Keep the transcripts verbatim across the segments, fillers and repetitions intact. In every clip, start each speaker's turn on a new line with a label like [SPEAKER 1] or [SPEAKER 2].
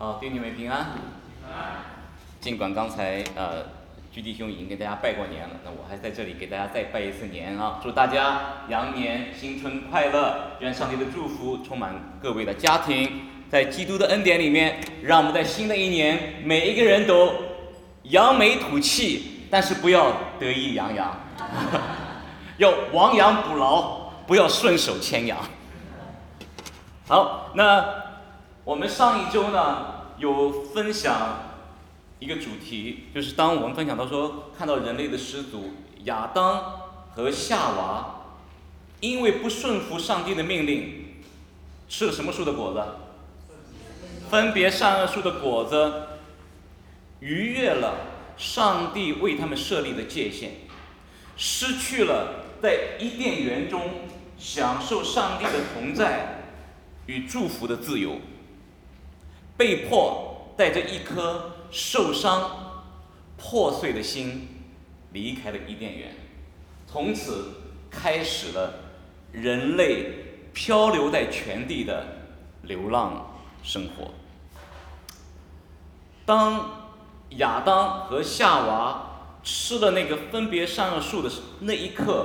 [SPEAKER 1] 好，弟兄们平安。尽管刚才呃居弟兄已经给大家拜过年了，那我还在这里给大家再拜一次年啊！祝大家羊年新春快乐！愿上帝的祝福充满各位的家庭，在基督的恩典里面，让我们在新的一年每一个人都扬眉吐气，但是不要得意洋洋，要亡羊补牢，不要顺手牵羊。好，那我们上一周呢有分享一个主题，就是当我们分享到说，看到人类的始祖亚当和夏娃，因为不顺服上帝的命令，吃了什么树的果子？分别善恶树的果子，逾越了上帝为他们设立的界限，失去了在伊甸园中享受上帝的同在与祝福的自由，被迫带着一颗受伤、破碎的心离开了伊甸园，从此开始了人类漂流在全地的流浪生活。当亚当和夏娃吃了那个分别善恶树的那一刻，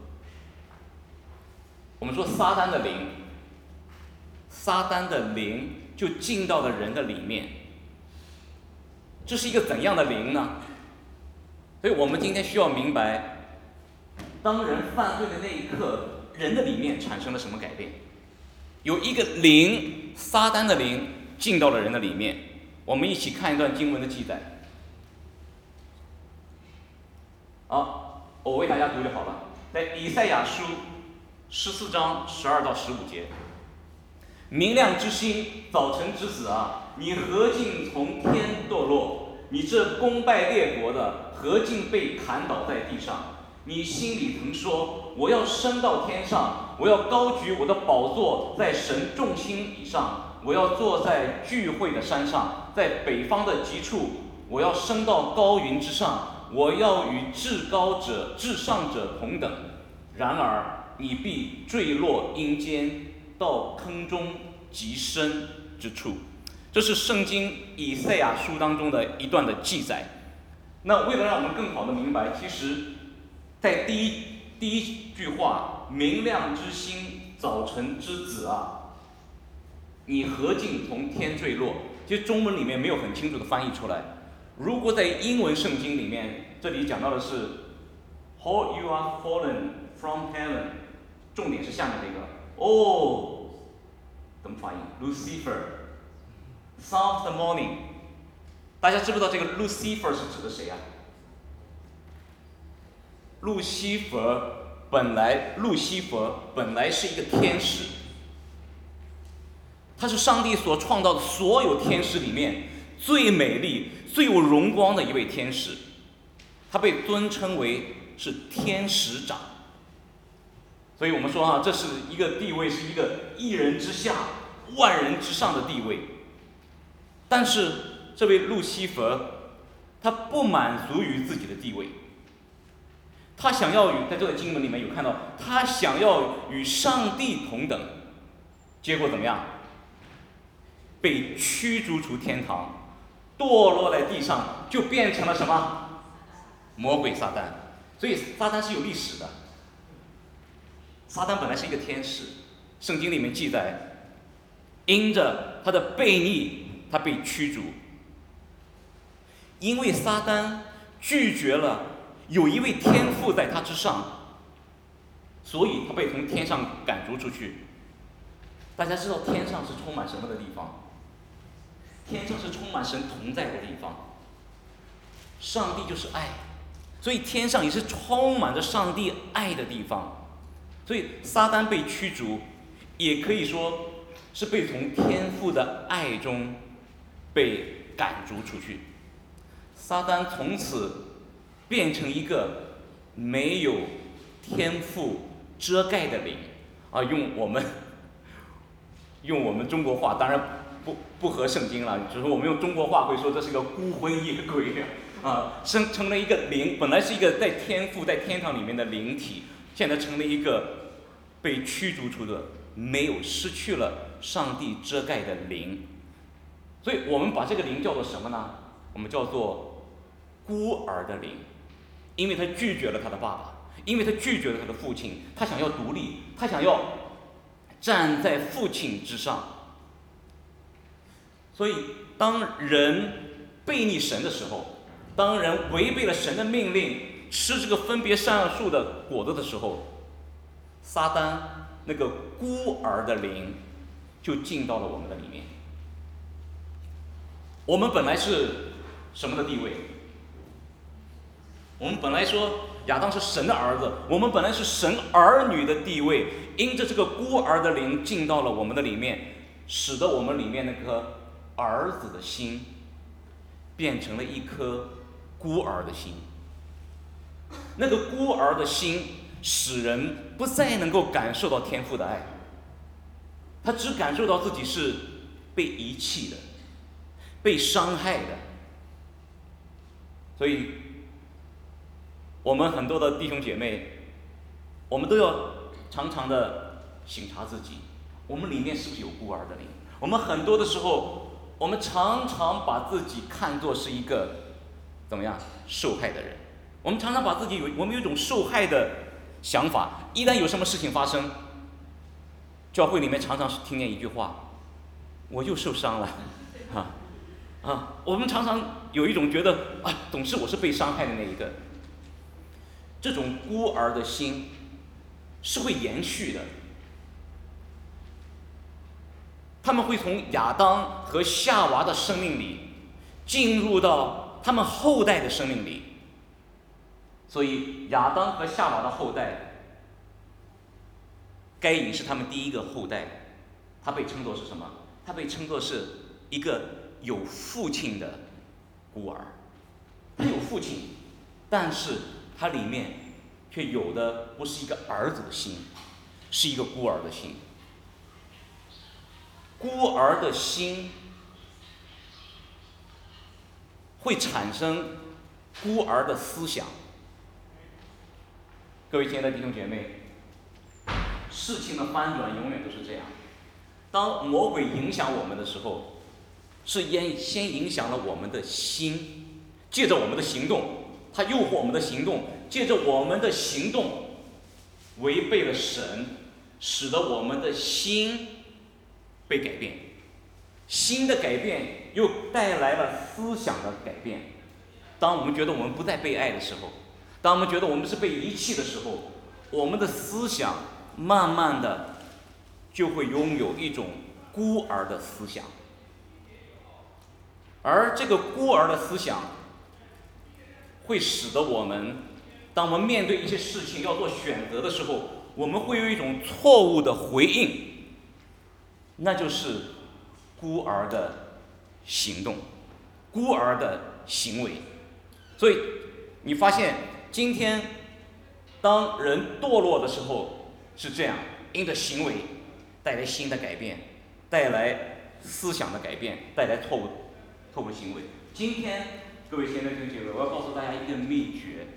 [SPEAKER 1] 我们说撒旦的灵，撒旦的灵就进到了人的里面。这是一个怎样的灵呢？所以我们今天需要明白，当人犯罪的那一刻，人的里面产生了什么改变？有一个灵，撒旦的灵进到了人的里面。我们一起看一段经文的记载。好，我为大家读就好了。在以赛亚书十四章十二到十五节，明亮之星，早晨之子啊，你何竟从天堕落？你这攻败列国的，何竟被砍倒在地上？你心里曾说，我要升到天上，我要高举我的宝座在神众星以上，我要坐在聚会的山上，在北方的极处，我要升到高云之上，我要与至高者、至上者同等。然而你必坠落阴间，到坑中极深之处。这是圣经以赛亚书当中的一段的记载。那为了让我们更好的明白，其实在第一第一句话，明亮之星，早晨之子啊，你何竟从天坠落？其实中文里面没有很清楚的翻译出来。如果在英文圣经里面，这里讲到的是 How you are fallen from heaven， 重点是下面这个哦，怎么发音 ？Lucifer，Son of the morning。大家知不知道这个 Lucifer 是指的谁啊？路西弗本来，路西弗本来是一个天使，他是上帝所创造的所有天使里面最美丽、最有荣光的一位天使，他被尊称为是天使长。所以我们说啊，这是一个地位，是一个一人之下、万人之上的地位。但是这位路西弗，他不满足于自己的地位。他想要与，在这个经文里面有看到，他想要与上帝同等，结果怎么样？被驱逐出天堂，堕落在地上，就变成了什么？魔鬼撒旦。所以撒旦是有历史的。撒旦本来是一个天使，圣经里面记载，因着他的悖逆，他被驱逐。因为撒旦拒绝了有一位天父在他之上，所以他被从天上赶逐出去。大家知道天上是充满什么的地方？天上是充满神同在的地方。上帝就是爱，所以天上也是充满着上帝爱的地方。所以撒旦被驱逐，也可以说是被从天父的爱中被赶逐出去。撒旦从此变成一个没有天赋遮盖的灵啊！用我们用我们中国话，当然不不合圣经了，就是我们用中国话会说这是个孤魂野鬼啊，生成了一个灵，本来是一个在天赋在天堂里面的灵体，现在成了一个被驱逐出的、没有失去了上帝遮盖的灵。 所以我们把这个灵叫做什么呢？我们叫做孤儿的灵，因为他拒绝了他的爸爸，因为他拒绝了他的父亲，他想要独立，他想要站在父亲之上。所以当人背逆神的时候，当人违背了神的命令，吃这个分别善恶树的果子的时候，撒旦那个孤儿的灵就进到了我们的里面。我们本来是什么的地位？我们本来说亚当是神的儿子，我们本来是神儿女的地位，因着这个孤儿的灵进到了我们的里面，使得我们里面那颗儿子的心变成了一颗孤儿的心。那个孤儿的心使人不再能够感受到天父的爱，他只感受到自己是被遗弃的，被伤害的。所以我们很多的弟兄姐妹，我们都要常常的省察自己，我们里面是不是有孤儿的灵。我们很多的时候，我们常常把自己看作是一个怎么样受害的人，我们常常把自己有我们有一种受害的想法。一旦有什么事情发生，教会里面常常是听见一句话，我又受伤了啊啊！我们常常有一种觉得啊，总是我是被伤害的那一个。这种孤儿的心是会延续的，他们会从亚当和夏娃的生命里进入到他们后代的生命里。所以亚当和夏娃的后代，该隐是他们第一个后代，他被称作是什么？他被称作是一个有父亲的孤儿。他有父亲，但是他里面却有的不是一个儿子的心，是一个孤儿的心。孤儿的心会产生孤儿的思想。各位亲爱的弟兄姐妹，事情的翻转永远都是这样。当魔鬼影响我们的时候，是先影响了我们的心，借着我们的行动，他诱惑我们的行动，借着我们的行动违背了神，使得我们的心被改变。心的改变又带来了思想的改变。当我们觉得我们不再被爱的时候，当我们觉得我们是被遗弃的时候，我们的思想慢慢的就会拥有一种孤儿的思想。而这个孤儿的思想会使得我们，当我们面对一些事情要做选择的时候，我们会有一种错误的回应，那就是孤儿的行动，孤儿的行为。所以你发现今天当人堕落的时候是这样，因着行为带来新的改变，带来思想的改变，带来错误错误行为。今天各位亲爱的弟兄姐妹，我要告诉大家一个秘诀：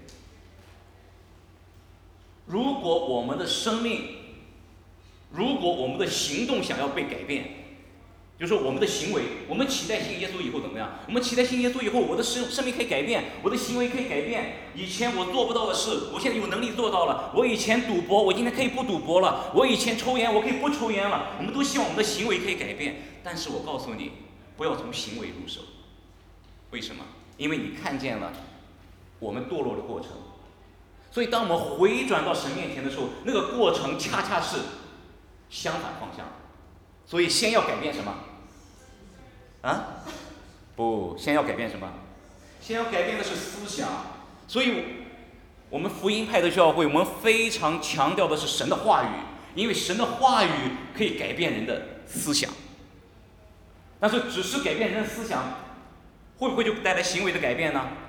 [SPEAKER 1] 如果我们的生命，如果我们的行动想要被改变，就是说我们的行为，我们期待信耶稣以后怎么样？我们期待信耶稣以后，我的生生命可以改变，我的行为可以改变。以前我做不到的事，我现在有能力做到了。我以前赌博，我今天可以不赌博了。我以前抽烟，我可以不抽烟了。我们都希望我们的行为可以改变，但是我告诉你，不要从行为入手。为什么？因为你看见了我们堕落的过程。所以当我们回转到神面前的时候，那个过程恰恰是相反方向。所以先要改变什么？啊？不，先要改变什么？先要改变的是思想。所以我们福音派的教会，我们非常强调的是神的话语，因为神的话语可以改变人的思想。但是只是改变人的思想，会不会就带来行为的改变呢？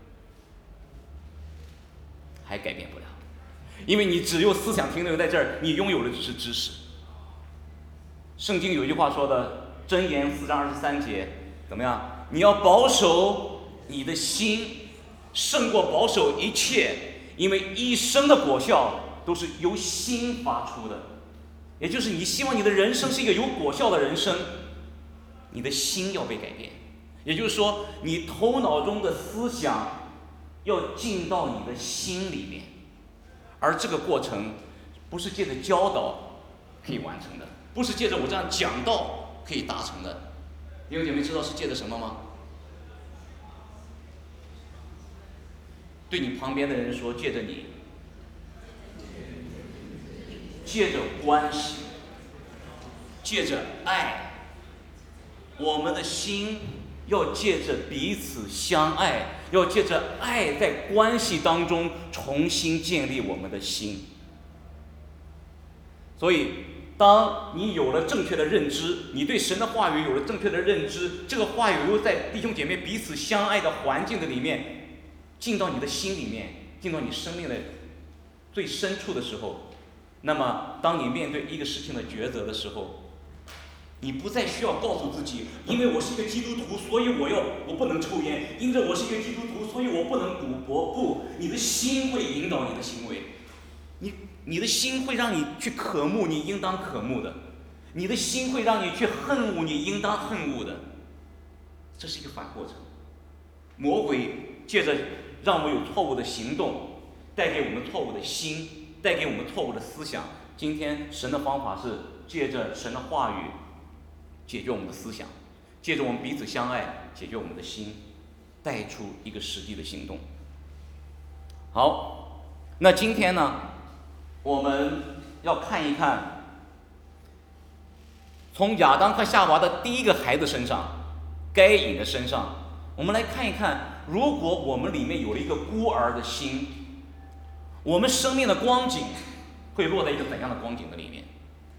[SPEAKER 1] 还改变不了，因为你只有思想停留在这儿，你拥有的只是知识。圣经有一句话说的，箴言四章二十三节，怎么样？你要保守你的心，胜过保守一切，因为一生的果效都是由心发出的。也就是你希望你的人生是一个有果效的人生， 你的心要被改变。也就是说，你头脑中的思想要进到你的心里面，而这个过程不是借着教导可以完成的，不是借着我这样讲道可以达成的。弟兄姐妹知道是借着什么吗？对你旁边的人说，借着你，借着关系，借着爱，我们的心要借着彼此相爱，要借着爱在关系当中重新建立我们的心。所以当你有了正确的认知，你对神的话语有了正确的认知，这个话语又在弟兄姐妹彼此相爱的环境的里面进到你的心里面，进到你生命的最深处的时候，那么当你面对一个事情的抉择的时候，你不再需要告诉自己，因为我是一个基督徒，所以我要我不能抽烟；因着我是一个基督徒，所以我不能赌博。不，你的心会引导你的行为，你你的心会让你去渴慕你应当渴慕的，你的心会让你去恨恶你应当恨恶的。这是一个反过程。魔鬼借着让我们有错误的行动，带给我们错误的心，带给我们错误的思想。今天神的方法是借着神的话语解决我们的思想，借着我们彼此相爱解决我们的心，带出一个实际的行动。好，那今天呢，我们要看一看从亚当和夏娃的第一个孩子身上，该隐的身上，我们来看一看，如果我们里面有了一个孤儿的心，我们生命的光景会落在一个怎样的光景的里面？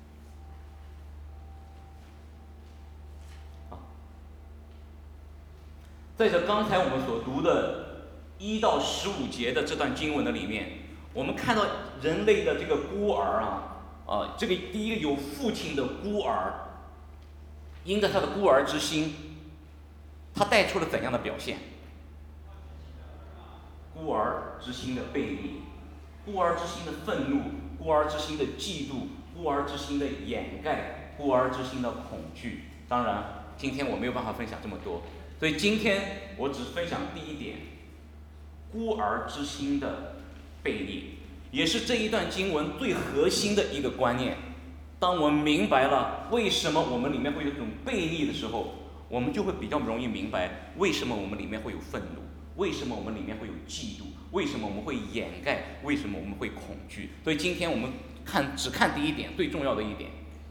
[SPEAKER 1] 在这刚才我们所读的一到十五节的这段经文的里面，我们看到人类的这个孤儿啊，啊，这个第一个有父亲的孤儿，因着他的孤儿之心，他带出了怎样的表现？孤儿之心的背离，孤儿之心的愤怒，孤儿之心的嫉妒，孤儿之心的掩盖，孤儿之心的恐惧。当然，今天我没有办法分享这么多，所以今天我只分享第一点，孤儿之心的背离，也是这一段经文最核心的一个观念。当我们明白了为什么我们里面会有这种背离的时候，我们就会比较容易明白为什么我们里面会有愤怒，为什么我们里面会有嫉妒，为什么我们会掩盖，为什么我们会恐惧。所以今天我们看只看第一点，最重要的一点。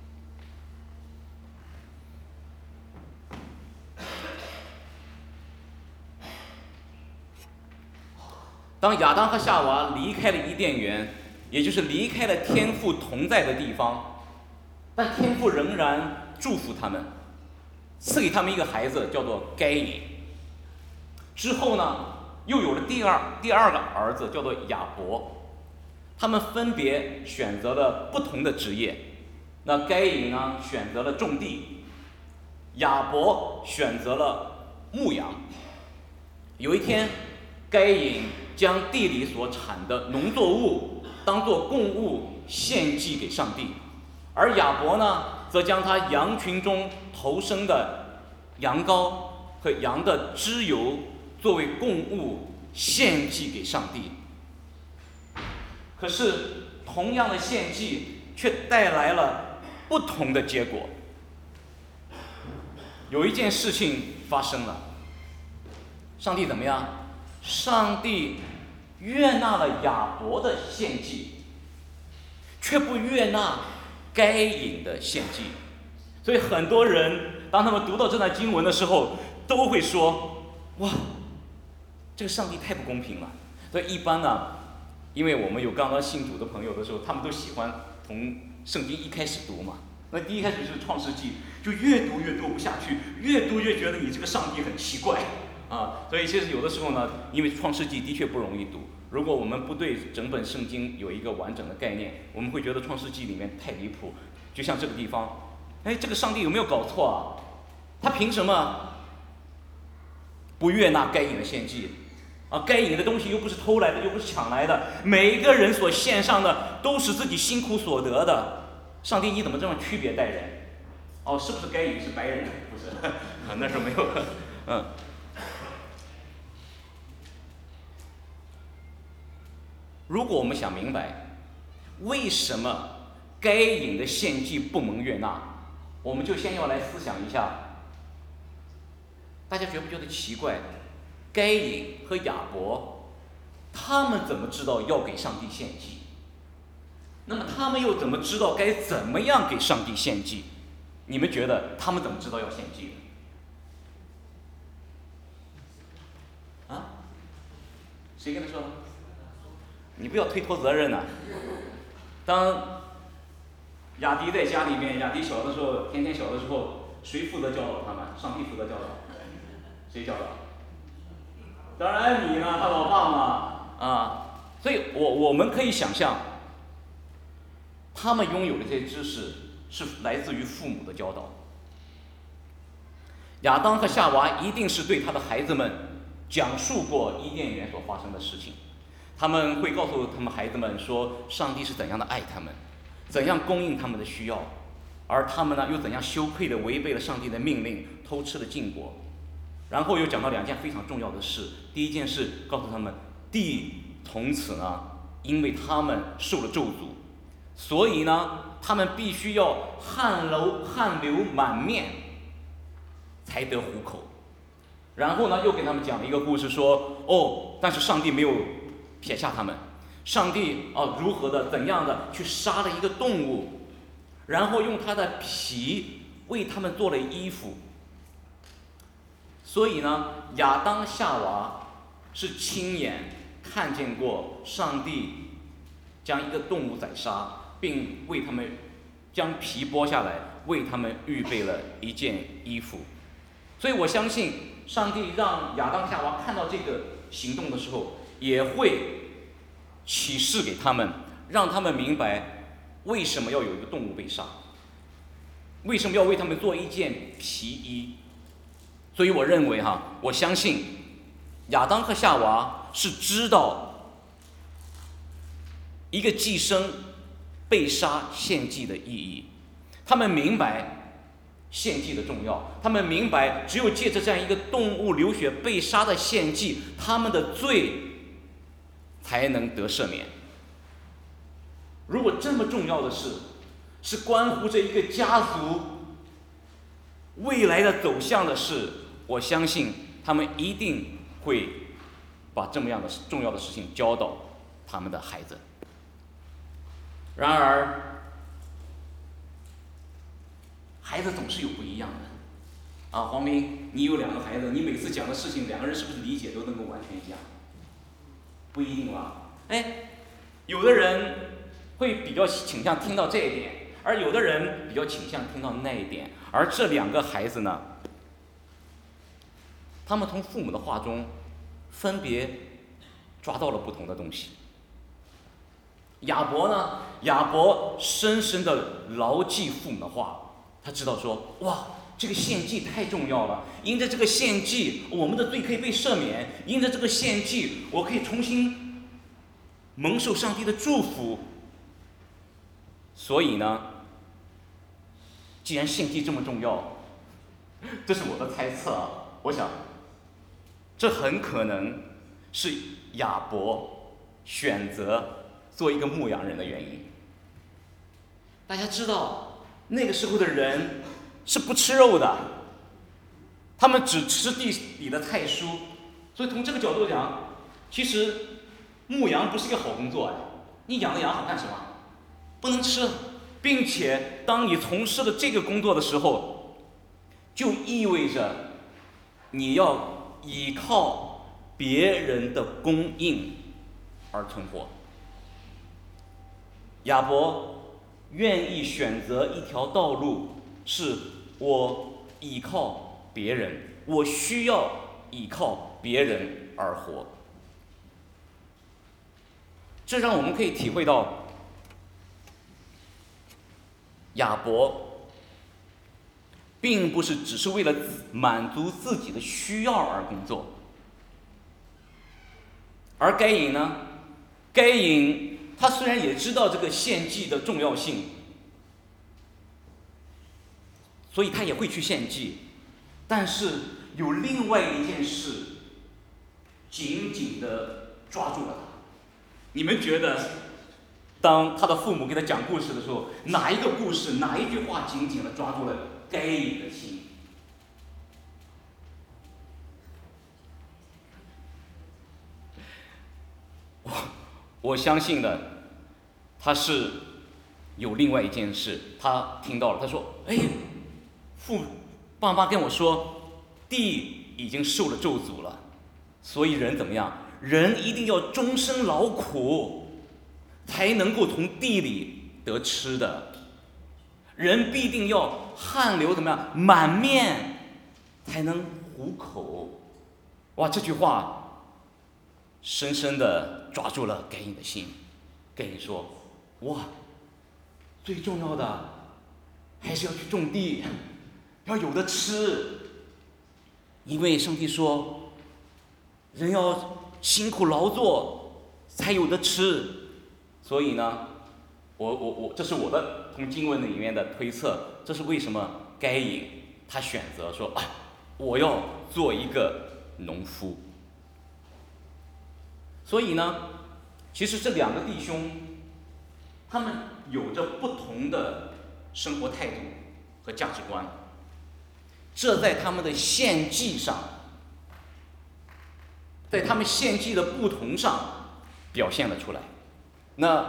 [SPEAKER 1] 当亚当和夏娃离开了伊甸园，也就是离开了天父同在的地方，但天父仍然祝福他们，赐给他们一个孩子，叫做该隐。之后呢，又有了第二第二个儿子，叫做亚伯。他们分别选择了不同的职业。那该隐呢，选择了种地；亚伯选择了牧羊。有一天，该隐将地里所产的农作物当作供物献祭给上帝，而亚伯呢，则将他羊群中头生的羊羔和羊的脂油作为供物献祭给上帝。可是同样的献祭却带来了不同的结果。有一件事情发生了，上帝怎么样？上帝悦纳了亚伯的献祭，却不悦纳该隐的献祭。所以很多人当他们读到这段经文的时候，都会说：哇，这个上帝太不公平了。所以一般呢，因为我们有刚刚信主的朋友的时候，他们都喜欢从圣经一开始读嘛。那第一开始就是创世纪，就越读越读不下去，越读越觉得你这个上帝很奇怪啊。所以其实有的时候呢，因为创世纪的确不容易读，如果我们不对整本圣经有一个完整的概念，我们会觉得创世纪里面太离谱。就像这个地方，哎，这个上帝有没有搞错啊？他凭什么不悦纳该隐的献祭啊？该隐的东西又不是偷来的，又不是抢来的，每一个人所献上的都是自己辛苦所得的。上帝，你怎么这么区别待人？ 哦，是不是该隐是白人？不是，那时候没有。嗯。如果我们想明白为什么该隐的献祭不蒙悦纳，我们就先要来思想一下，大家觉不觉得奇怪？该隐和亚伯，他们怎么知道要给上帝献祭？那么他们又怎么知道该怎么样给上帝献祭？你们觉得他们怎么知道要献祭的？啊？谁跟他说的？你不要推脱责任呐、啊！当雅迪在家里面，雅迪小的时候，天天小的时候，谁负责教导他们？上帝负责教导。谁教导？当然你呢，他老爸嘛啊！所以我我们可以想象，他们拥有的这些知识是来自于父母的教导。亚当和夏娃一定是对他的孩子们讲述过伊甸园所发生的事情。他们会告诉他们孩子们说，上帝是怎样的爱他们，怎样供应他们的需要，而他们呢又怎样羞愧地违背了上帝的命令，偷吃了禁果。然后又讲到两件非常重要的事。第一件事告诉他们，地从此呢因为他们受了咒诅，所以呢他们必须要汗流汗流满面才得糊口。然后呢又给他们讲了一个故事，说哦，但是上帝没有撇下他们，上帝啊如何的怎样的去杀了一个动物，然后用他的皮为他们做了衣服。所以呢，亚当夏娃是亲眼看见过上帝将一个动物宰杀，并为他们将皮剥下来，为他们预备了一件衣服。所以我相信上帝让亚当夏娃看到这个行动的时候，也会启示给他们，让他们明白为什么要有一个动物被杀，为什么要为他们做一件皮衣。所以我认为哈，我相信亚当和夏娃是知道一个寄生被杀献祭的意义，他们明白献祭的重要，他们明白只有借着这样一个动物流血被杀的献祭，他们的罪才能得赦免。如果这么重要的事是关乎着一个家族未来的走向的事，我相信他们一定会把这么样的重要的事情教导他们的孩子。然而孩子总是有不一样的啊，黄斌，你有两个孩子，你每次讲的事情，两个人是不是理解都能够完全一样？不一定吧？哎，有的人会比较倾向听到这一点，而有的人比较倾向听到那一点。而这两个孩子呢，他们从父母的话中分别抓到了不同的东西。亚伯呢，亚伯深深地牢记父母的话，他知道说，哇，这个献祭太重要了，因着这个献祭，我们的罪可以被赦免，因着这个献祭，我可以重新蒙受上帝的祝福。所以呢，既然献祭这么重要，这是我的猜测啊，我想这很可能是亚伯选择做一个牧羊人的原因。大家知道那个时候的人是不吃肉的，他们只吃地里的菜蔬，所以从这个角度讲，其实牧羊不是一个好工作哎，你养了羊好干什么？不能吃，并且当你从事了这个工作的时候，就意味着你要依靠别人的供应而存活。亚伯愿意选择一条道路，是我依靠别人，我需要依靠别人而活。这让我们可以体会到亚伯并不是只是为了满足自己的需要而工作，而该隐呢？该隐他虽然也知道这个献祭的重要性， 所以他也会去献祭。但是有另外一件事紧紧地抓住了他。你们觉得，当他的父母给他讲故事的时候，哪一个故事，哪一句话紧紧地抓住了该隐的心？我我相信的，他是有另外一件事，他听到了，他说：“哎，父爸妈跟我说，地已经受了咒诅了，所以人怎么样？人一定要终身劳苦，才能够从地里得吃的。人必定要汗流怎么样？满面才能糊口。”哇，这句话深深地抓住了该隐的心。该隐说：“哇，最重要的还是要去种地，要有的吃。因为上帝说，人要辛苦劳作才有的吃。所以呢，我我我，这是我的从经文里面的推测，这是为什么该隐他选择说，啊，我要做一个农夫。所以呢，其实这两个弟兄，他们有着不同的生活态度和价值观，这在他们的献祭上，在他们献祭的不同上表现了出来。那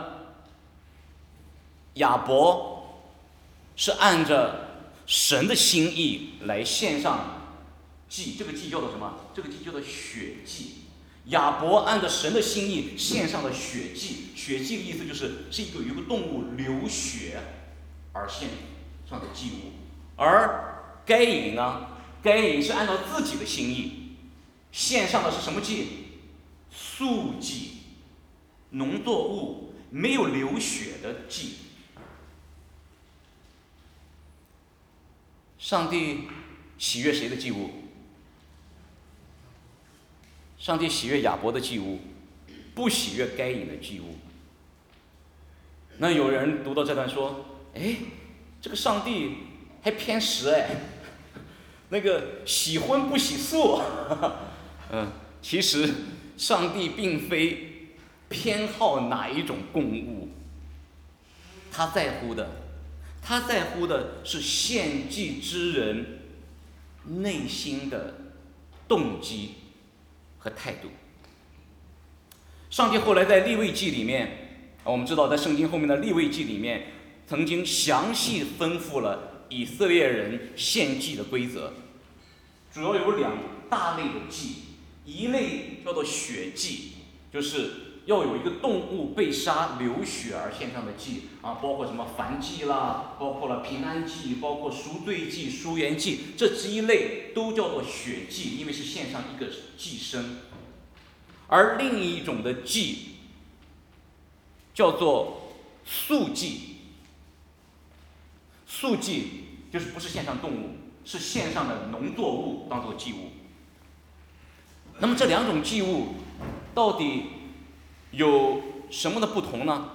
[SPEAKER 1] 亚伯是按着神的心意来献上祭，这个祭叫做什么？这个祭叫做血祭。亚伯按照神的心意献上了血祭，血祭的意思就是是一个有一个动物流血而献上的祭物。而该隐呢，该隐是按照自己的心意献上的是什么祭？素祭，农作物没有流血的祭。上帝喜悦谁的祭物？上帝喜悦亚伯的祭物，不喜悦该隐的祭物。那有人读到这段说：“哎，这个上帝还偏食哎，那个喜荤不喜素。”嗯，其实上帝并非偏好哪一种供物，他在乎的，他在乎的是献祭之人内心的动机和态度。上帝后来在利未记里面，我们知道在圣经后面的利未记里面，曾经详细吩咐了以色列人献祭的规则，主要有两大类的祭，一类叫做血祭，就是要有一个动物被杀流血而献上的祭啊，包括什么燔祭啦，包括了平安祭，包括赎罪祭、赎原祭，这这一类都叫做血祭，因为是献上一个祭牲。而另一种的祭叫做素祭，素祭就是不是献上动物，是献上的农作物当做祭物。那么这两种祭物到底有什么的不同呢？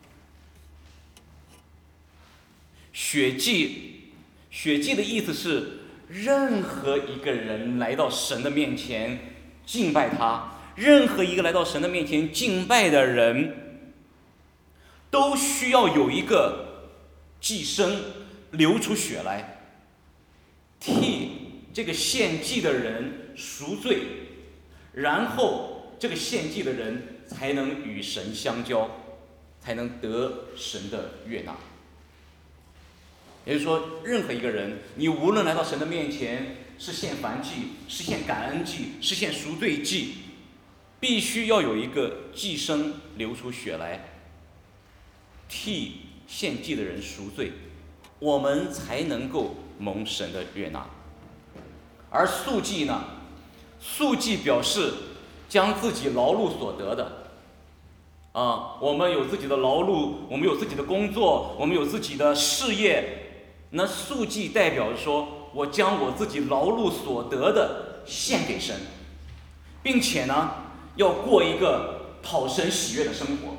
[SPEAKER 1] 血祭，血祭的意思是任何一个人来到神的面前敬拜他，任何一个来到神的面前敬拜的人，都需要有一个祭牲流出血来，替这个献祭的人赎罪，然后这个献祭的人才能与神相交，才能得神的悦纳。也就是说，任何一个人，你无论来到神的面前，是献燔祭，是献感恩祭，是献赎罪祭，必须要有一个祭牲流出血来，替献祭的人赎罪，我们才能够蒙神的悦纳。而素祭呢，素祭表示将自己劳碌所得的，啊，我们有自己的劳碌，我们有自己的工作，我们有自己的事业。那素祭代表着说，我将我自己劳碌所得的献给神，并且呢，要过一个讨神喜悦的生活。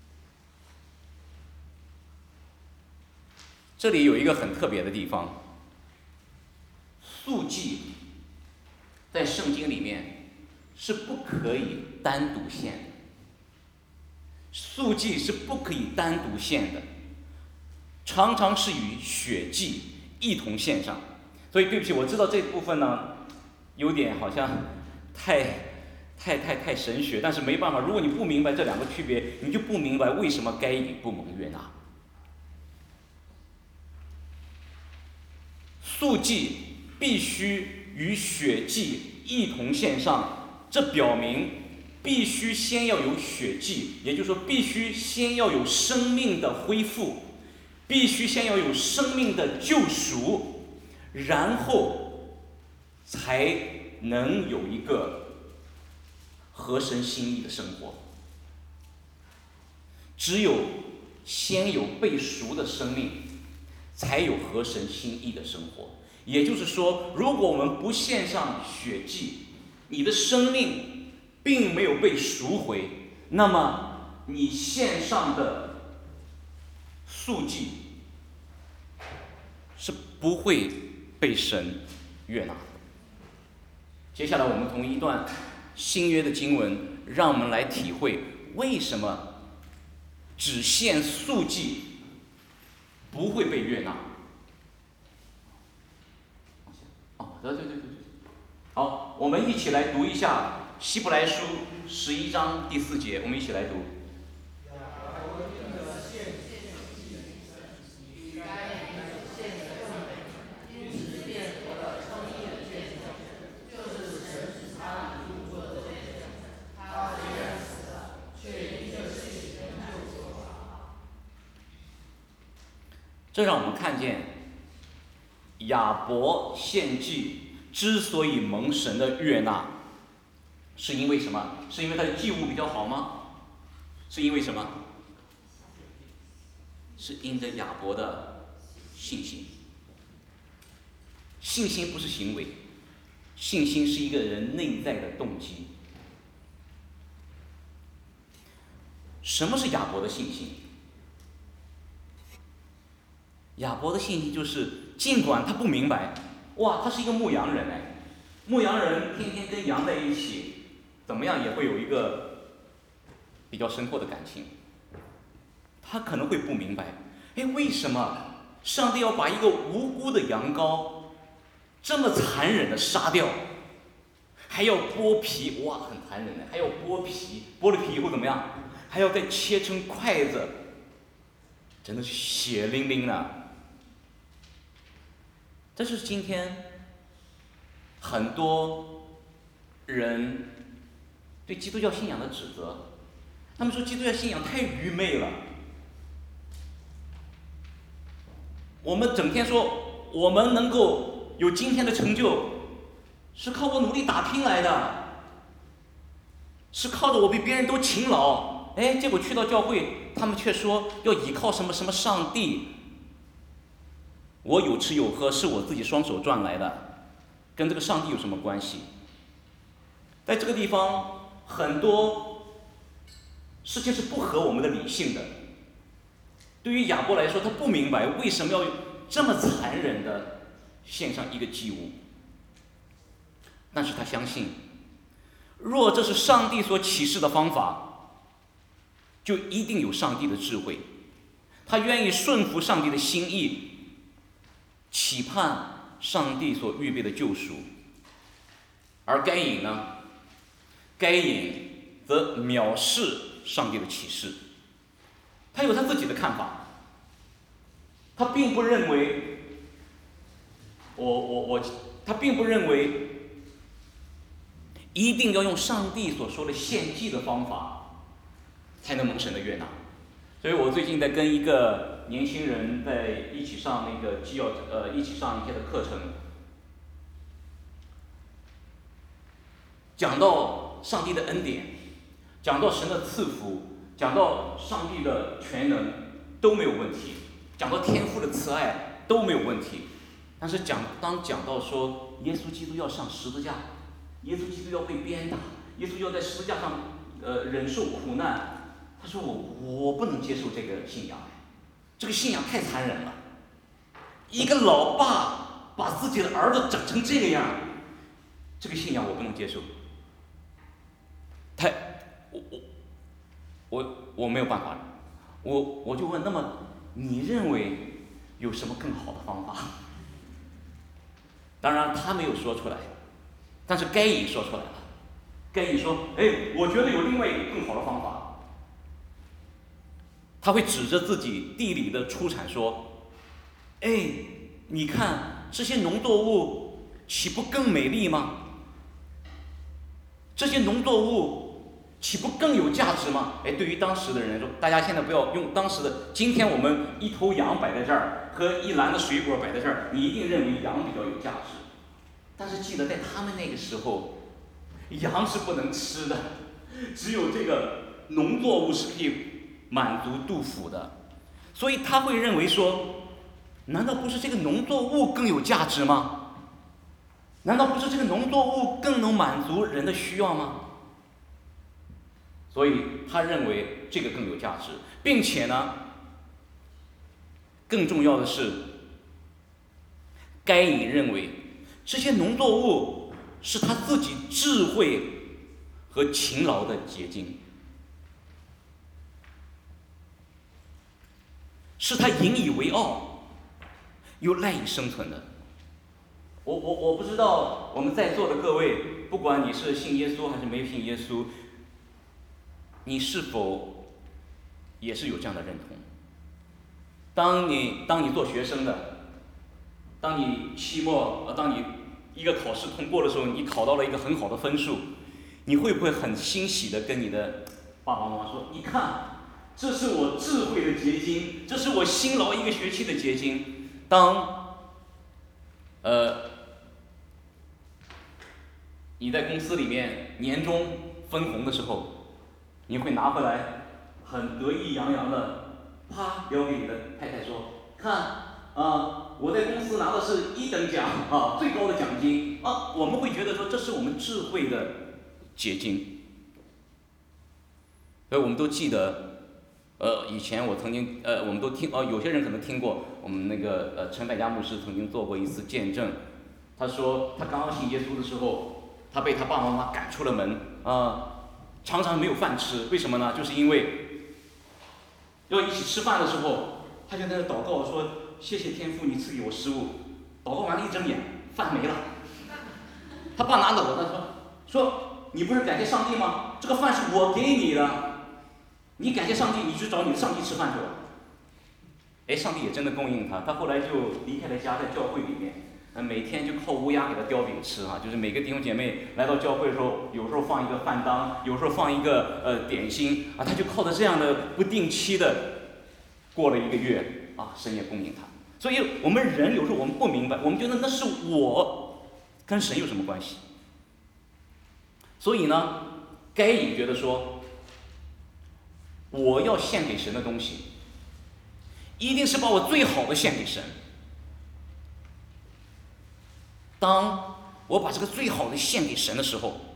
[SPEAKER 1] 这里有一个很特别的地方， 素祭在圣经里面是不可以单独献的，素祭是不可以单独献的，常常是与血祭一同献上。所以对不起，我知道这部分呢有点好像太太太太神学，但是没办法，如果你不明白这两个区别，你就不明白为什么该隐不蒙悦纳。素祭必须与血祭一同献上，这表明必须先要有血祭，也就是说必须先要有生命的恢复，必须先要有生命的救赎，然后才能有一个合神心意的生活。只有先有被赎的生命，才有合神心意的生活。也就是说，如果我们不献上血祭，你的生命并没有被赎回，那么你献上的素祭是不会被神悦纳的。接下来我们从一段新约的经文，让我们来体会为什么只献素祭不会被悦纳。哦，对对对对对。好，我们一起来读一下希伯来书十一章第四节，我们一起来读。这让我们看见亚伯献祭之所以蒙神的悦纳，是因为什么？是因为他的祭物比较好吗？是因为什么？是因着亚伯的信心。信心不是行为，信心是一个人内在的动机。什么是亚伯的信心？亚伯的信心就是，尽管他不明白，哇，他是一个牧羊人哎，牧羊人天天跟羊在一起，怎么样也会有一个比较深厚的感情。他可能会不明白，哎，为什么上帝要把一个无辜的羊羔这么残忍的杀掉，还要剥皮，哇，很残忍的，还要剥皮，剥了皮以后怎么样？还要再切成筷子，真的是血淋淋的。这就是今天很多人对基督教信仰的指责，他们说基督教信仰太愚昧了。我们整天说我们能够有今天的成就，是靠我努力打拼来的，是靠着我比别人都勤劳。哎，结果去到教会，他们却说要依靠什么什么上帝。我有吃有喝是我自己双手赚来的，跟这个上帝有什么关系？在这个地方，很多事情是不合我们的理性的。对于亚伯来说，他不明白为什么要这么残忍的献上一个祭物，但是他相信，若这是上帝所启示的方法，就一定有上帝的智慧。他愿意顺服上帝的心意，期盼上帝所预备的救赎。而该隐呢？该隐则藐视上帝的启示，他有他自己的看法。他并不认为，我我我，他并不认为一定要用上帝所说的献祭的方法才能蒙神的悦纳。所以我最近在跟一个年轻人在一起上那个基要呃一起上一些的课程，讲到上帝的恩典，讲到神的赐福，讲到上帝的全能都没有问题，讲到天父的慈爱都没有问题。但是讲当讲到说耶稣基督要上十字架，耶稣基督要被鞭打，耶稣要在十字架上呃忍受苦难。他说我我不能接受这个信仰，这个信仰太残忍了。一个老爸把自己的儿子整成这个样，这个信仰我不能接受。太，我我我我没有办法，我我就问，那么你认为有什么更好的方法？当然他没有说出来，但是该隐说出来了。该隐说：“哎，我觉得有另外一个更好的方法。”他会指着自己地里的出产说：“哎，你看这些农作物岂不更美丽吗？这些农作物岂不更有价值吗？”哎，对于当时的人来说，大家现在不要用当时的，今天我们一头羊摆在这儿和一篮的水果摆在这儿，你一定认为羊比较有价值。但是记得在他们那个时候，羊是不能吃的，只有这个农作物是可以满足肚腹的。所以他会认为说，难道不是这个农作物更有价值吗？难道不是这个农作物更能满足人的需要吗？所以他认为这个更有价值，并且呢，更重要的是，该隐认为这些农作物是他自己智慧和勤劳的结晶，是他引以为傲又赖以生存的。我我我不知道我们在座的各位，不管你是信耶稣还是没信耶稣，你是否也是有这样的认同？当你当你做学生的，当你期末呃，当你一个考试通过的时候，你考到了一个很好的分数，你会不会很欣喜的跟你的爸爸妈妈说：“你看，这是我智慧的结晶，这是我辛劳一个学期的结晶。”当呃你在公司里面年终分红的时候，你会拿回来很得意洋洋的，啪交给你的太太说：“看啊，我在公司拿的是一等奖啊，最高的奖金啊。”我们会觉得说这是我们智慧的结晶。所以我们都记得，呃，以前我曾经呃，我们都听哦，有些人可能听过我们那个呃陈百家牧师曾经做过一次见证。他说他刚刚信耶稣的时候，他被他爸爸妈妈赶出了门啊、呃，常常没有饭吃。为什么呢？就是因为要一起吃饭的时候，他就在那祷告说：“谢谢天父，你赐给我食物。”祷告完了，一睁眼，饭没了。他爸拿走了，他说：“说你不是感谢上帝吗？这个饭是我给你的，你感谢上帝，你去找你的上帝吃饭去了。”哎，上帝也真的供应他，他后来就离开了家，在教会里面。每天就靠乌鸦给他叼饼吃啊，就是每个弟兄姐妹来到教会的时候，有时候放一个饭当，有时候放一个呃点心啊，他就靠着这样的不定期的过了一个月啊，神也供应他。所以我们人有时候我们不明白，我们觉得那是我跟神有什么关系？所以呢，该隐觉得说，我要献给神的东西，一定是把我最好的献给神。当我把这个最好的献给神的时候，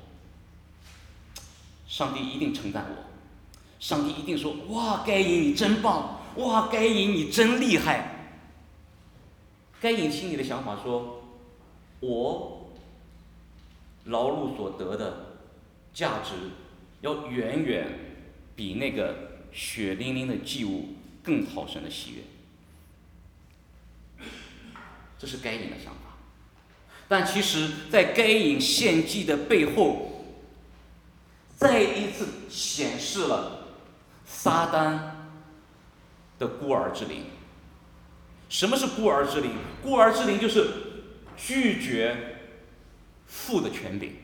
[SPEAKER 1] 上帝一定称赞我，上帝一定说：“哇，该隐你真棒！哇，该隐你真厉害！”该隐心里的想法说：“我劳碌所得的价值，要远远比那个血淋淋的祭物更讨神的喜悦。”这是该隐的想法。但其实在该隐献祭的背后，再一次显示了撒旦的孤儿之灵。什么是孤儿之灵？孤儿之灵就是拒绝父的权柄，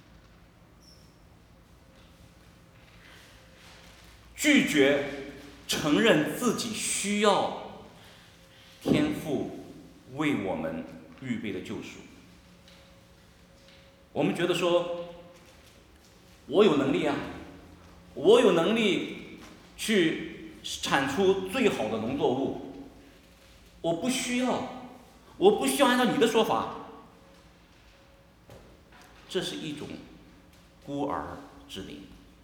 [SPEAKER 1] 拒绝承认自己需要天父为我们预备的救赎。我们觉得说，我有能力啊，我有能力去产出最好的农作物，我不需要，我不需要按照你的说法。这是一种孤儿之灵。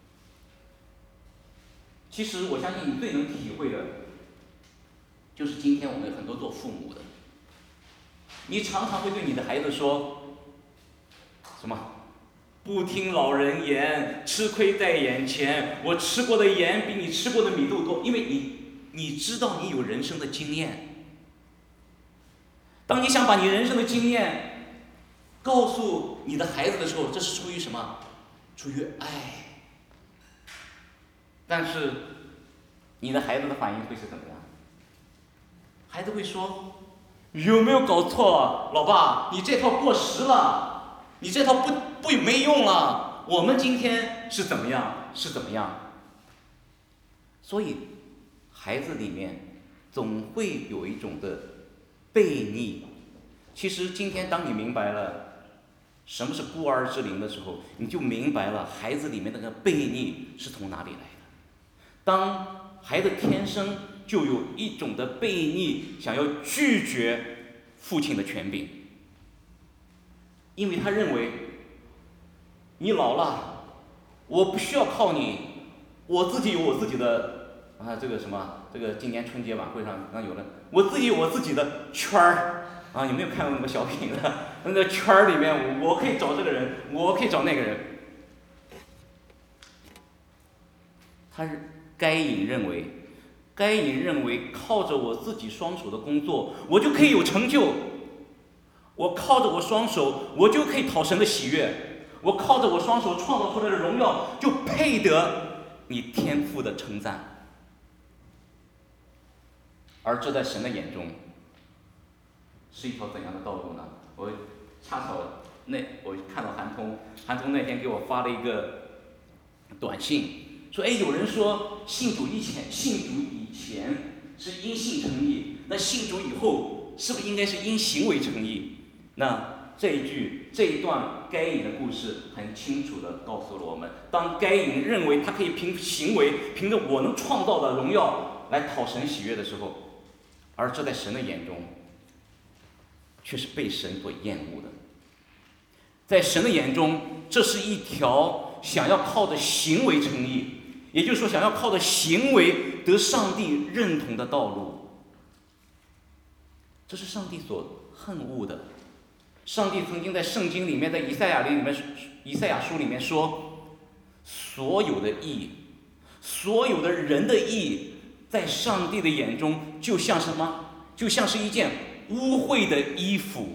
[SPEAKER 1] 其实我相信你最能体会的，就是今天我们很多做父母的， 你常常会对你的孩子说什么？不听老人言，吃亏在眼前。我吃过的盐比你吃过的米都多，因为你你知道你有人生的经验。当你想把你人生的经验告诉你的孩子的时候，这是出于什么？出于爱。但是你的孩子的反应会是怎么样？孩子会说：“有没有搞错啊，老爸？你这套过时了，你这套不不没用了。我们今天是怎么样？是怎么样？”所以，孩子里面总会有一种的悖逆。其实今天当你明白了什么是孤儿之灵的时候，你就明白了孩子里面那个悖逆是从哪里来的。当孩子天生就有一种的悖逆，想要拒绝父亲的权柄，因为他认为你老了，我不需要靠你，我自己有我自己的啊，这个什么，这个今年春节晚会上刚有的，我自己有我自己的圈儿啊，有没有看过那个小品的？那个圈儿里面，我可以找这个人，我可以找那个人。他是该隐认为，该隐认为靠着我自己双手的工作，我就可以有成就。我靠着我双手，我就可以讨神的喜悦。我靠着我双手创造出来的荣耀，就配得你天赋的称赞。而这在神的眼中，是一条怎样的道路呢？我恰巧那我看到韩通，韩通那天给我发了一个短信，说：“哎，有人说信主以前，信主以前是因信称义，那信主以后是不是应该是因行为称义？”那这一句这一段该隐的故事很清楚地告诉了我们：当该隐认为他可以凭行为，凭着我能创造的荣耀来讨神喜悦的时候，而这在神的眼中却是被神所厌恶的。在神的眼中，这是一条想要靠着行为称义，也就是说想要靠着行为得上帝认同的道路。这是上帝所恨恶的。上帝曾经在圣经里面，在以赛亚里面，以赛亚书里面说，所有的义，所有的人的义，在上帝的眼中就像什么？就像是一件污秽的衣服。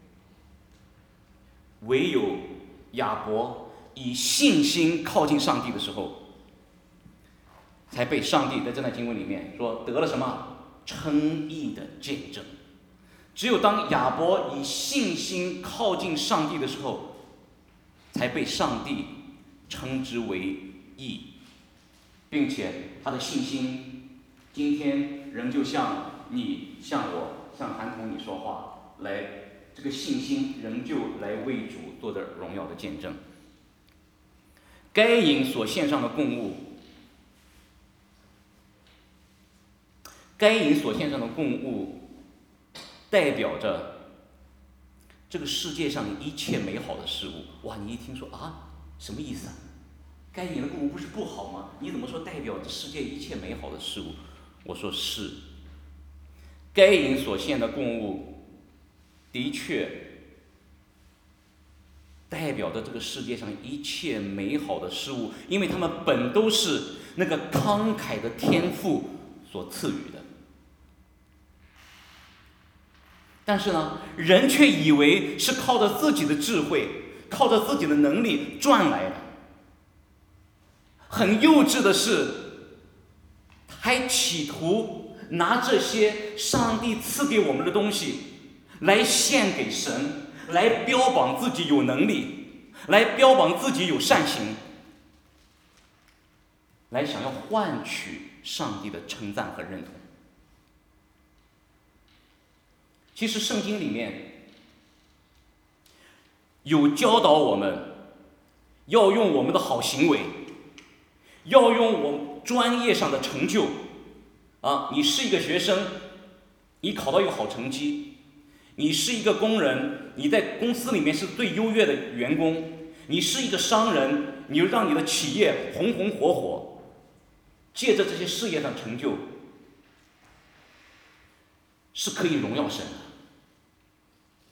[SPEAKER 1] 唯有亚伯以信心靠近上帝的时候，才被上帝在这段经文里面说得了什么？称义的见证。只有当亚伯以信心靠近上帝的时候，才被上帝称之为义，并且他的信心今天仍旧像你、像我、像韩童你说话来，这个信心仍旧来为主做着荣耀的见证。该隐所献上的供物，该隐所献上的供物。代表着这个世界上一切美好的事物。哇，你一听说啊，什么意思啊？该隐的供物不是不好吗？你怎么说代表着世界一切美好的事物？我说是。该隐所献的供物，的确代表着这个世界上一切美好的事物，因为他们本都是那个慷慨的天父所赐予的。但是呢，人却以为是靠着自己的智慧，靠着自己的能力赚来的。很幼稚的是，还企图拿这些上帝赐给我们的东西来献给神，来标榜自己有能力，来标榜自己有善行，来想要换取上帝的称赞和认同。其实圣经里面有教导我们要用我们的好行为，要用我们专业上的成就啊，你是一个学生，你考到一个好成绩，你是一个工人，你在公司里面是最优越的员工，你是一个商人，你让你的企业红红火火，借着这些事业上成就是可以荣耀神的。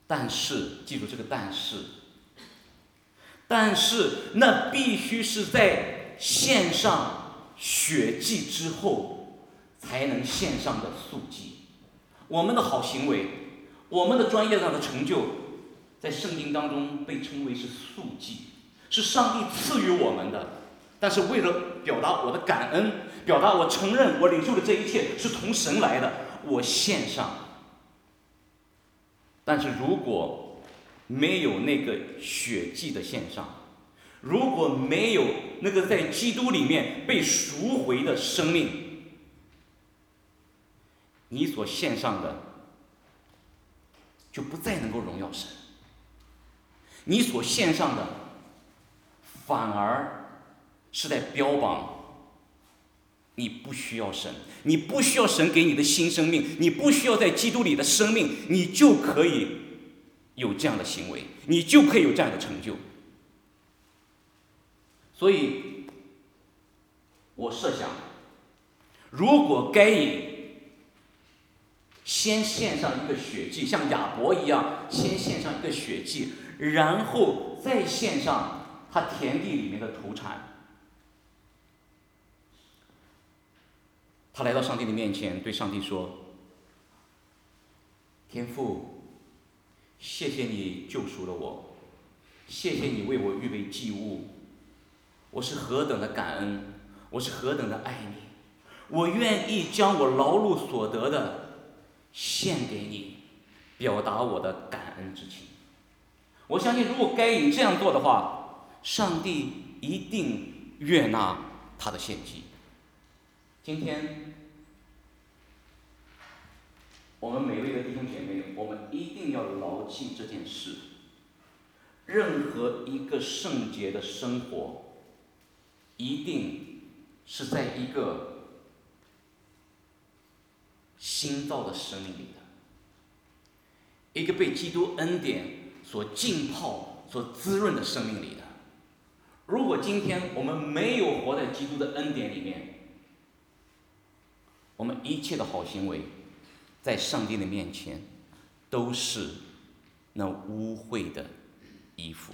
[SPEAKER 1] 但是记住这个但是，但是那必须是在献上血祭之后才能献上的素祭。我们的好行为，我们的专业上的成就，在圣经当中被称为是素祭，是上帝赐予我们的。但是为了表达我的感恩，表达我承认我领受的这一切是从神来的，我献上。但是如果没有那个血祭的献上，如果没有那个在基督里面被赎回的生命，你所献上的就不再能够荣耀神，你所献上的反而是在标榜你不需要神，你不需要神给你的新生命，你不需要在基督里的生命，你就可以有这样的行为，你就可以有这样的成就。所以我设想，如果该隐先献上一个血祭，像亚伯一样先献上一个血祭，然后再献上他田地里面的土产，他来到上帝的面前，对上帝说：天父，谢谢你救赎了我，谢谢你为我预备祭物，我是何等的感恩，我是何等的爱你，我愿意将我劳碌所得的献给你，表达我的感恩之情。我相信如果该隐这样做的话，上帝一定悦纳他的献祭。今天我们每位的弟兄姐妹，我们一定要牢记这件事。任何一个圣洁的生活，一定是在一个新造的生命里的，一个被基督恩典所浸泡、所滋润的生命里的。如果今天我们没有活在基督的恩典里面，我们一切的好行为在上帝的面前都是那污秽的衣服。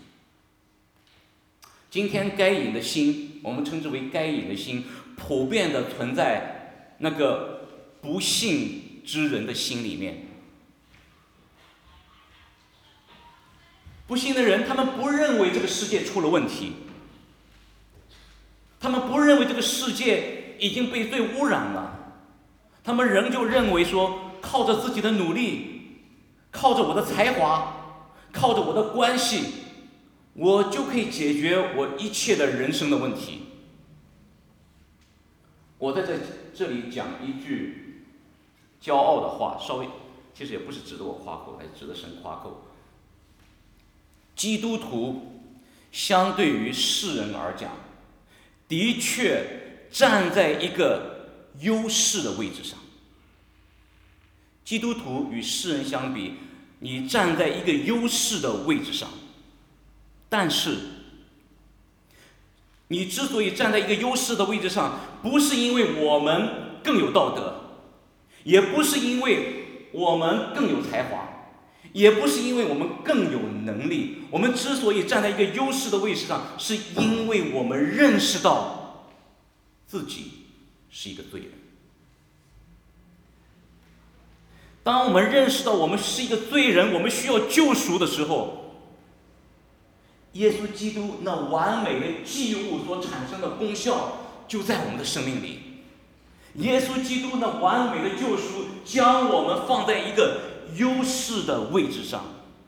[SPEAKER 1] 今天该隐的心，我们称之为该隐的心，普遍的存在那个不信之人的心里面。不信的人，他们不认为这个世界出了问题，他们不认为这个世界已经被罪污染了，他们仍旧认为说，靠着自己的努力，靠着我的才华，靠着我的关系，我就可以解决我一切的人生的问题。我在这这里讲一句骄傲的话，稍微其实也不是指着我夸口，还是指着神夸口。基督徒相对于世人而讲，的确站在一个优势的位置上。基督徒与世人相比，你站在一个优势的位置上，但是你之所以站在一个优势的位置上，不是因为我们更有道德，也不是因为我们更有才华，也不是因为我们更有能力。我们之所以站在一个优势的位置上，是因为我们认识到自己是一个罪人。当我们认识到我们是一个罪人，我们需要救赎的时候，耶稣基督那完美的祭物所产生的功效就在我们的生命里。耶稣基督那完美的救赎将我们放在一个优势的位置上。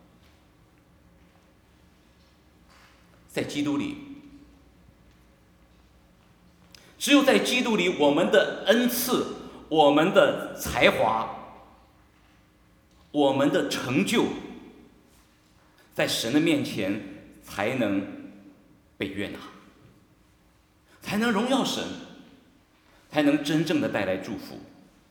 [SPEAKER 1] 在基督里，只有在基督里，我们的恩赐、我们的才华、我们的成就，在神的面前才能被悦纳，才能荣耀神，才能真正的带来祝福。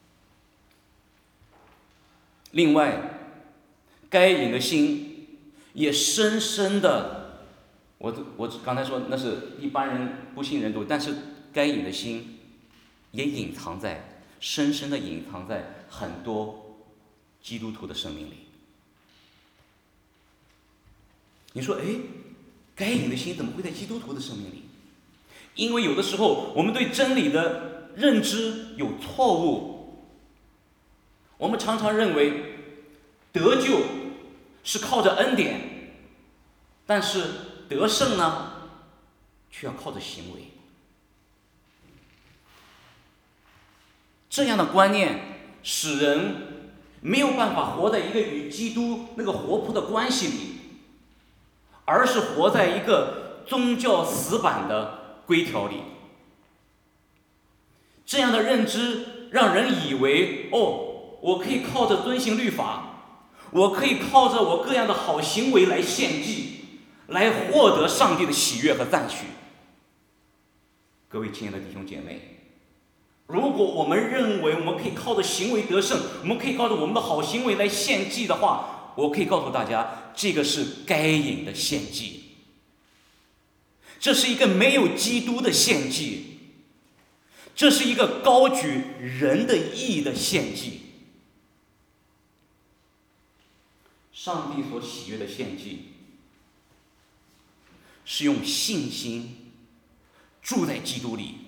[SPEAKER 1] 另外，该隐的心也深深的，我我刚才说那是一般人不信人多，但是该隐的心也隐藏在深深的隐藏在很多基督徒的生命里。 你说，哎，该隐的心怎么会在基督徒的生命里？因为有的时候我们对真理的认知有错误，我们常常认为得救是靠着恩典，但是得胜呢，却要靠着行为。这样的观念使人没有办法活在一个与基督那个活泼的关系里，而是活在一个宗教死板的规条里。这样的认知让人以为，哦，我可以靠着遵行律法，我可以靠着我各样的好行为来献祭，来获得上帝的喜悦和赞许。各位亲爱的弟兄姐妹，如果我们认为我们可以靠着行为得胜，我们可以靠着我们的好行为来献祭的话，我可以告诉大家，这个是该隐的献祭，这是一个没有基督的献祭，这是一个高举人的义的献祭。上帝所喜悦的献祭是用信心住在基督里。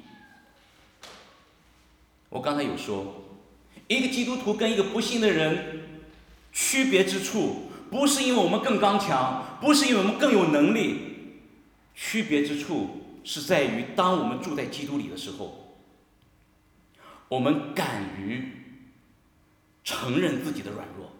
[SPEAKER 1] 我刚才有说，一个基督徒跟一个不信的人区别之处，不是因为我们更刚强，不是因为我们更有能力，区别之处是在于当我们住在基督里的时候，我们敢于承认自己的软弱。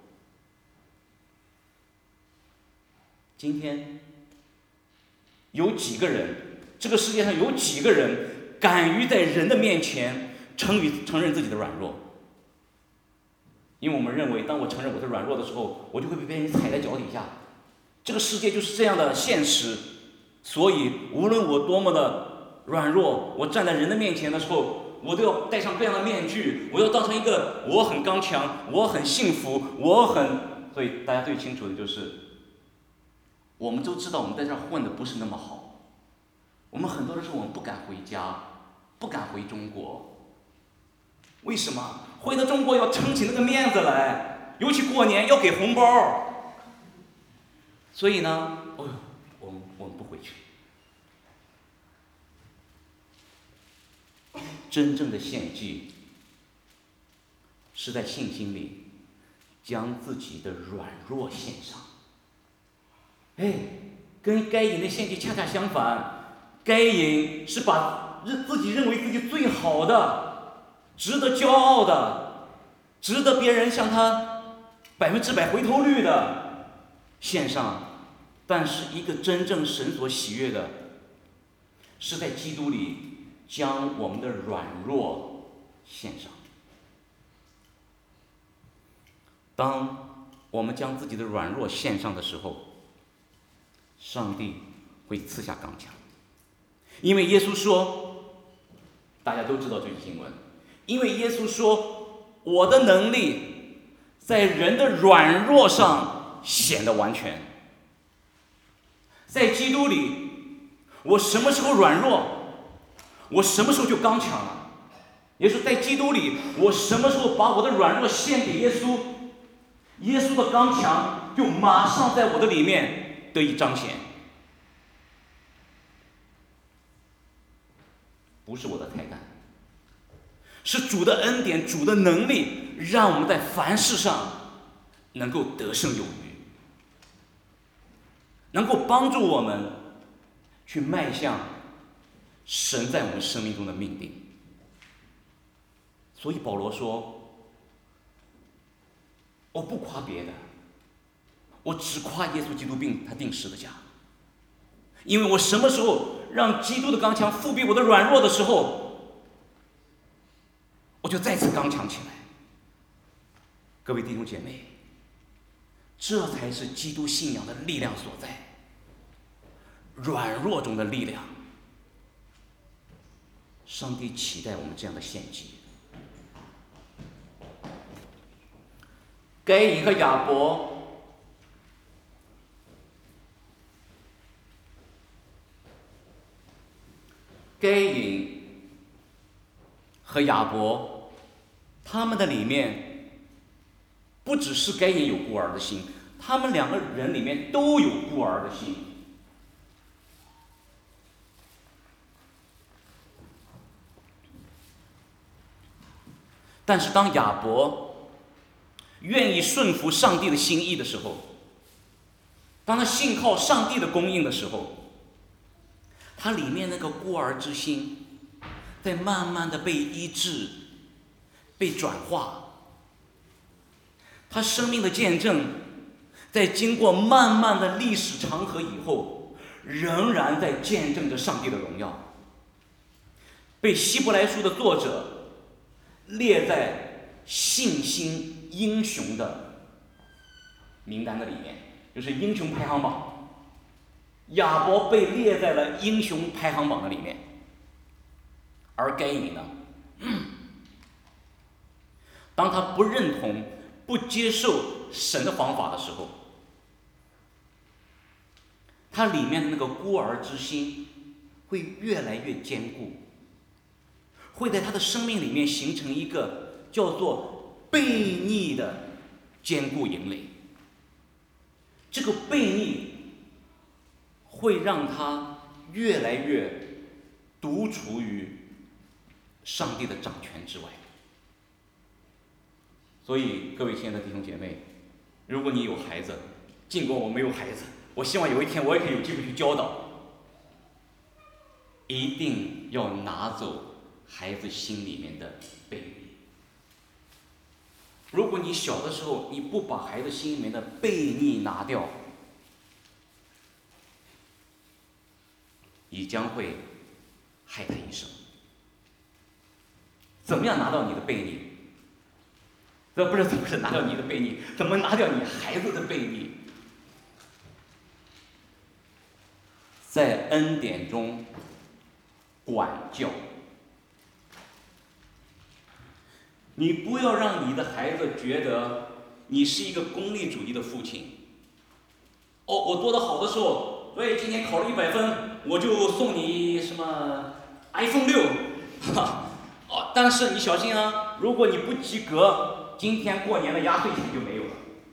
[SPEAKER 1] 今天有几个人，这个世界上有几个人敢于在人的面前承于承认自己的软弱？因为我们认为，当我承认我的软弱的时候，我就会被别人踩在脚底下。这个世界就是这样的现实，所以无论我多么的软弱，我站在人的面前的时候，我都要戴上各样的面具，我要当成一个我很刚强，我很幸福，我很……所以大家最清楚的就是，我们都知道我们在这儿混的不是那么好，我们很多的时候我们不敢回家，不敢回中国。为什么？回到中国要撑起那个面子来，尤其过年要给红包。所以呢，哦，我们我们不回去。真正的献祭是在信心里将自己的软弱献上。哎，跟该隐的献祭恰恰相反，该隐是把自己认为自己最好的，值得骄傲的，值得别人向他百分之百回头率的献上，但是一个真正神所喜悦的，是在基督里将我们的软弱献上。当我们将自己的软弱献上的时候，上帝会赐下刚强，因为耶稣说，大家都知道这句经文，因为耶稣说，我的能力在人的软弱上显得完全。在基督里，我什么时候软弱，我什么时候就刚强了。也就是在基督里，我什么时候把我的软弱献给耶稣，耶稣的刚强就马上在我的里面得以彰显。不是我的才干，是主的恩典，主的能力，让我们在凡事上能够得胜有余，能够帮助我们去迈向神在我们生命中的命定。所以保罗说，我不夸别的，我只夸耶稣基督并他定十字架。因为我什么时候让基督的刚强覆庇我的软弱的时候，我就再次刚强起来。各位弟兄姐妹，这才是基督信仰的力量所在，软弱中的力量。上帝期待我们这样的献祭。该隐和亚伯该隐和亚伯，他们的里面不只是该隐有孤儿的心， 他们两个人里面都有孤儿的心。但是当亚伯愿意顺服上帝的心意的时候，当他信靠上帝的供应的时候，他里面那个孤儿之心在慢慢的被医治，被转化。他生命的见证在经过漫漫的历史长河以后，仍然在见证着上帝的荣耀，被希伯来书的作者列在信心英雄的名单的里面，就是英雄排行榜。亚伯被列在了英雄排行榜的里面，而该隐呢，当他不认同、不接受神的方法的时候，他里面的那个孤儿之心会越来越坚固，会在他的生命里面形成一个叫做悖逆的坚固营垒。这个悖逆会让他越来越独处于上帝的掌权之外。所以各位亲爱的弟兄姐妹，如果你有孩子，尽管我没有孩子，我希望有一天我也可以有机会去教导，一定要拿走孩子心里面的悖逆。如果你小的时候你不把孩子心里面的悖逆拿掉，你将会害他一生。怎么样拿到你的悖逆？这不是怎么是拿掉你的悖逆，怎么拿掉你孩子的悖逆？在恩典中管教。你不要让你的孩子觉得你是一个功利主义的父亲。哦，我做得好的时候，所以今年考了一百分，我就送你什么 iPhone 六，哦，但是你小心啊，如果你不及格，今天过年的压岁钱就没有了。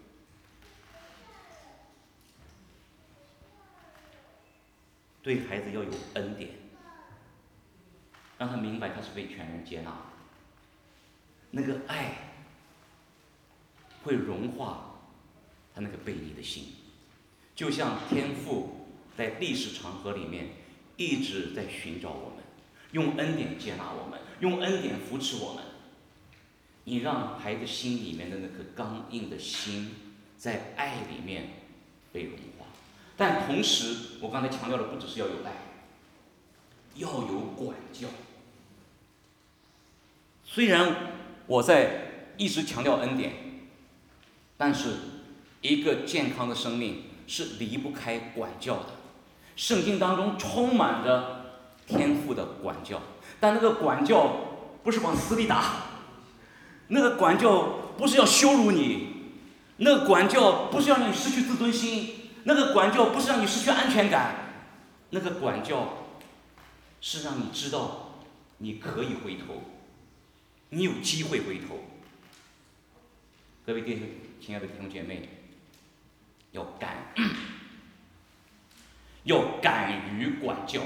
[SPEAKER 1] 对孩子要有恩典，让他明白他是被全人接纳的。那个爱会融化他那个悖逆的心，就像天父在历史长河里面一直在寻找我们，用恩典接纳我们，用恩典扶持我们。你让孩子心里面的那颗刚硬的心在爱里面被融化，但同时我刚才强调的不只是要有爱，要有管教。虽然我在一直强调恩典，但是一个健康的生命是离不开管教的。圣经当中充满着天父的管教，但那个管教不是往死里打，那个管教不是要羞辱你，那个管教不是让你失去自尊心，那个管教不是让你失去安全感，那个管教是让你知道你可以回头，你有机会回头。各位弟兄，亲爱的弟兄姐妹，要敢，要敢于管教。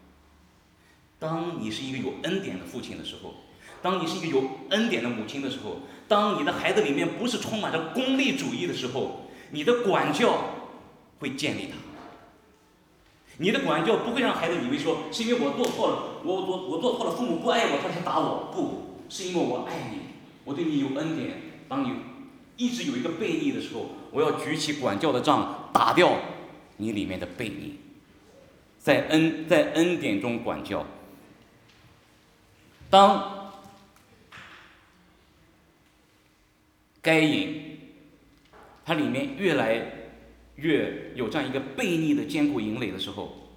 [SPEAKER 1] 当你是一个有恩典的父亲的时候，当你是一个有恩典的母亲的时候，当你的孩子里面不是充满着功利主义的时候，你的管教会建立他。你的管教不会让孩子以为说是因为我做错了，我我我做错了，父母不爱我，他才打我。不，是因为我爱你，我对你有恩典。当你一直有一个悖逆的时候，我要举起管教的杖，打掉你里面的悖逆，在恩在恩典中管教。当该隐它里面越来越有这样一个悖逆的坚固营垒的时候，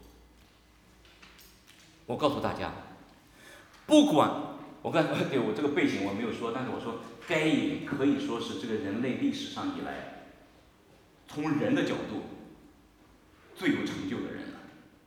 [SPEAKER 1] 我告诉大家，不管我刚才对我这个背景我没有说，但是我说该隐可以说是这个人类历史上以来，从人的角度最有成就的人了。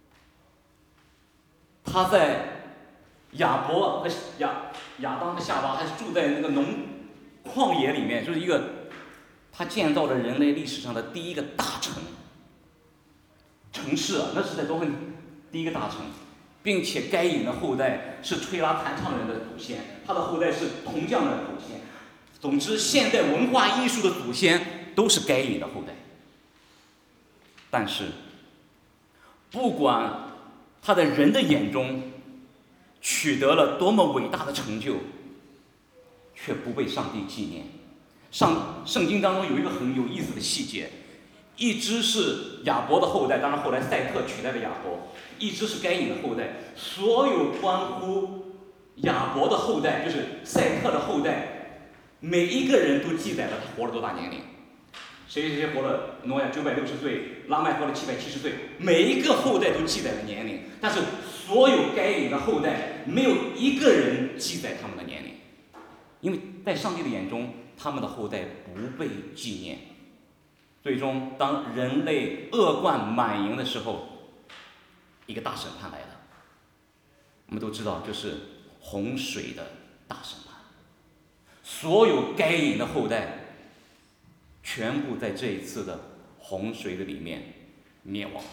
[SPEAKER 1] 他在亚伯和亚亚当和夏娃还是住在那个农旷野里面，就是一个他建造了人类历史上的第一个大城城市啊，那是在多芬第一个大城，并且该隐的后代是吹拉弹唱人的祖先，他的后代是铜匠的祖先。总之，现代文化艺术的祖先都是该隐的后代。但是，不管他在人的眼中取得了多么伟大的成就，却不被上帝纪念。上圣经当中有一个很有意思的细节，一只是亚伯的后代，当然后来赛特取代了亚伯，一只是该隐的后代。所有关乎亚伯的后代，就是赛特的后代，每一个人都记载了他活了多大年龄。谁谁谁活了，挪亚九百六十岁，拉麦活了七百七十岁，每一个后代都记载了年龄，但是所有该隐的后代没有一个人记载他们的年龄，因为在上帝的眼中，他们的后代不被纪念。最终，当人类恶贯满盈的时候，一个大审判来了。我们都知道，就是洪水的大审判，所有该隐的后代全部在这一次的洪水的里面灭亡了。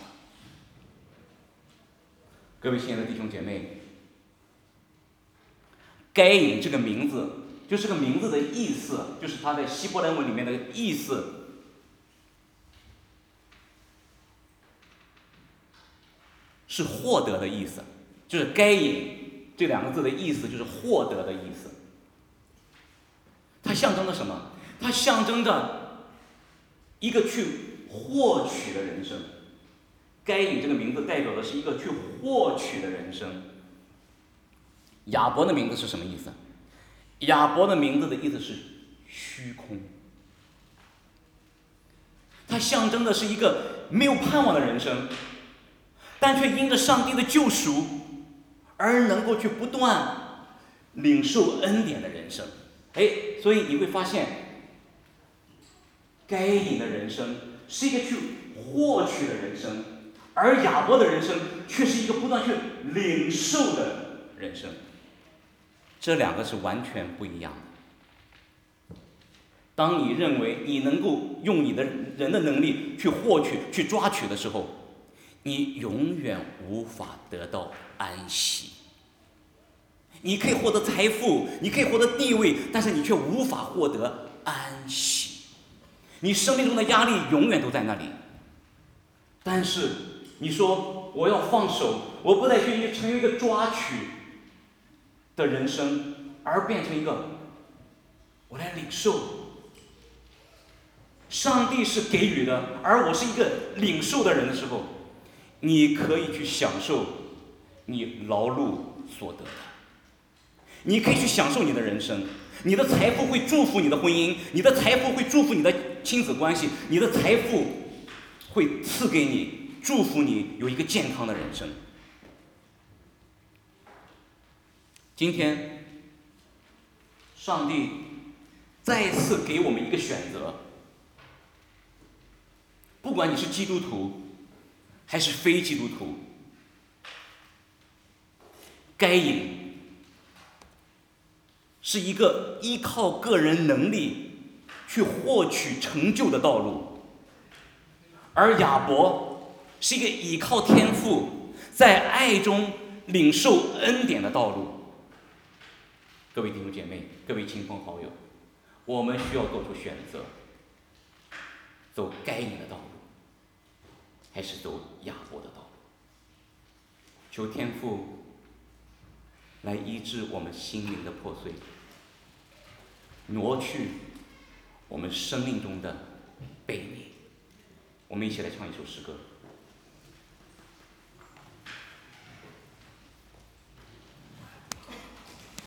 [SPEAKER 1] 各位亲爱的弟兄姐妹，该隐这个名字，就是这个名字的意思，就是它在希伯来文里面的意思，是获得的意思，就是该隐这两个字的意思就是获得的意思。它象征着什么？它象征着一个去获取的人生。该隐这个名字代表的是一个去获取的人生。亚伯的名字是什么意思？亚伯的名字的意思是虚空，它象征的是一个没有盼望的人生，但却因着上帝的救赎而能够去不断领受恩典的人生。哎，所以你会发现，该隐的人生是一个去获取的人生，而亚伯的人生却是一个不断去领受的人生。这两个是完全不一样的。当你认为你能够用你的人的能力去获取、去抓取的时候，你永远无法得到安息。你可以获得财富，你可以获得地位，但是你却无法获得安息。你生命中的压力永远都在那里。但是你说我要放手，我不再去成为一个抓取的人生，而变成一个我来领受。上帝是给予的，而我是一个领受的人的时候，你可以去享受你劳碌所得的，你可以去享受你的人生。你的财富会祝福你的婚姻，你的财富会祝福你的亲子关系，你的财富会赐给你，祝福你有一个健康的人生。今天上帝再次给我们一个选择，不管你是基督徒还是非基督徒，该隐是一个依靠个人能力去获取成就的道路，而亚伯是一个依靠天赋在爱中领受恩典的道路。各位弟兄姐妹，各位亲朋好友，我们需要做出选择，走该隐的道路，还是走亚伯的道路？求天父来医治我们心灵的破碎，挪去我们生命中的悖逆。我们一起来唱一首诗歌。